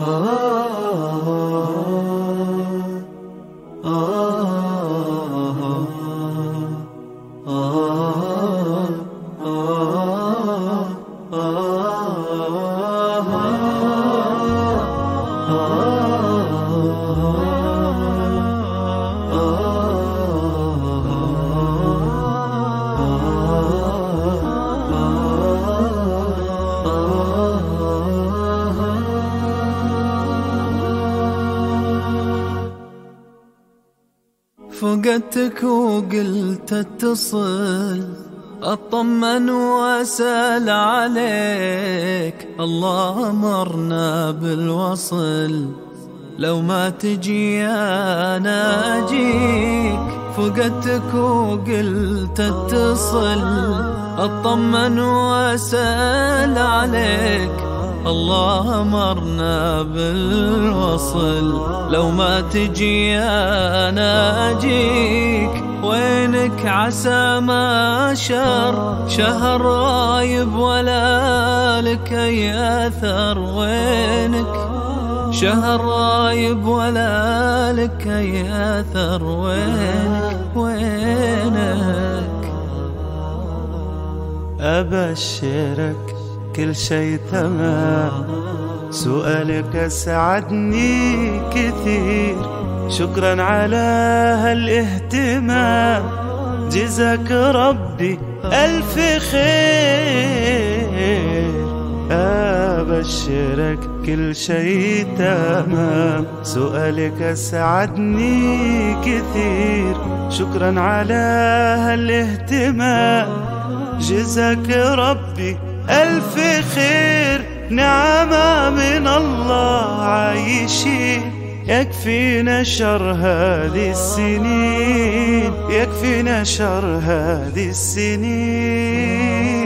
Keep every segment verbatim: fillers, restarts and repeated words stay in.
فقدتك وقلت اتصل اطمن واسأل عليك، الله امرنا بالوصل لو ما تجي انا اجيك. فقدتك وقلت اتصل اطمن واسأل عليك، الله امرنا بالوصل لو ما تجي انا اجيك. وينك عسى ما شر شهر رايب ولا لك اي اثر، وينك شهر رايب ولا لك اي اثر، وينك وينك. ابشرك كل شي تمام، سؤالك اسعدني كثير، شكرا على هالاهتمام، جزاك ربي ألف خير. أبشرك كل شي تمام، سؤالك اسعدني كثير، شكرا على هالاهتمام، جزاك ربي ألف خير. نعمة من الله عايشين، يكفينا شر هذه السنين، يكفينا شر هذه السنين.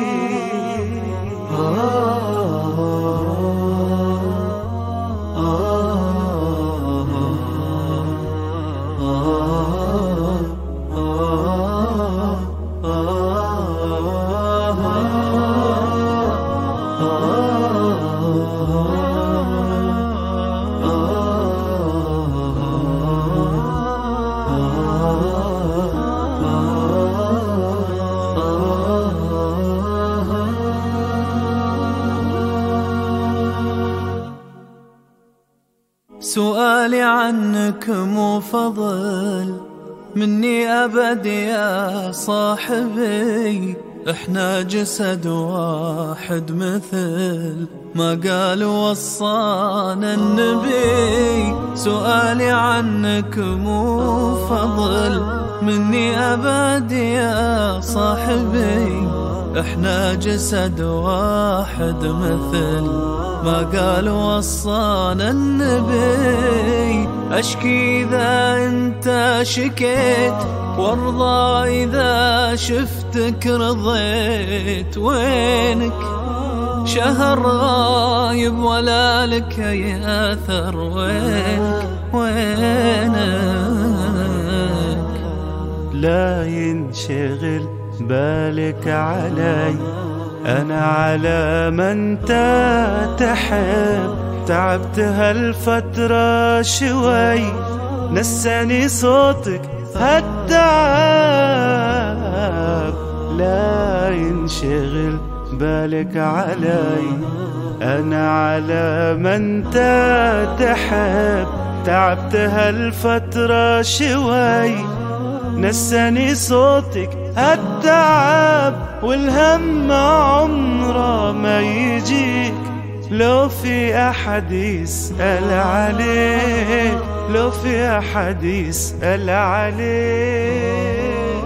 سؤالي عنك مو فضل مني أبد يا صاحبي، احنا جسد واحد مثل ما قال وصانا النبي. سؤالي عنك مو فضل مني أبد يا صاحبي، احنا جسد واحد مثل ما قال وصانا النبي. أشكي إذا أنت شكيت وارضى إذا شفتك رضيت، وينك شهر غايب ولا لك أي أثر، وينك وينك. لا ينشغل بالك علي، أنا على من تحب، تعبت هالفترة شوي، نساني صوتك هالتعب. لا ينشغل بالك علي، أنا على من تحب، تعبت هالفترة شوي، نساني صوتك هالتعب. والهم عمره ما يجيك لو في أحد يسأل عليك، لو في أحد يسأل عليك.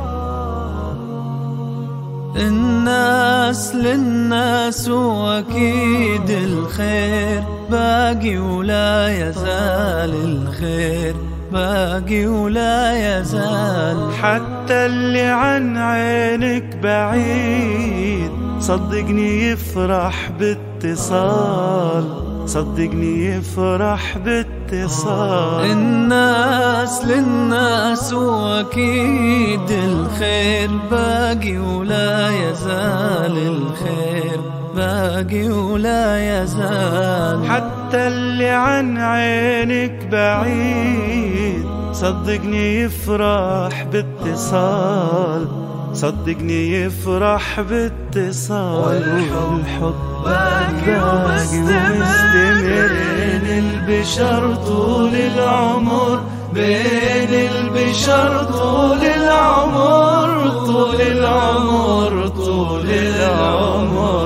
الناس للناس وأكيد الخير باقي ولا يزال الخير باقي ولا يزال. حتى اللي عن عينك بعيد صدقني يفرح باتصال، صدقني يفرح باتصال. الناس للناس وأكيد الخير باقي ولا يزال الخير باقي ولا يزال. حتى اللي عن عينك بعيد صدقني يفرح باتصال، صدقني يفرح باتصال. والحب باقي ومستمر بين البشر طول العمر، بين البشر طول العمر، طول العمر، طول العمر.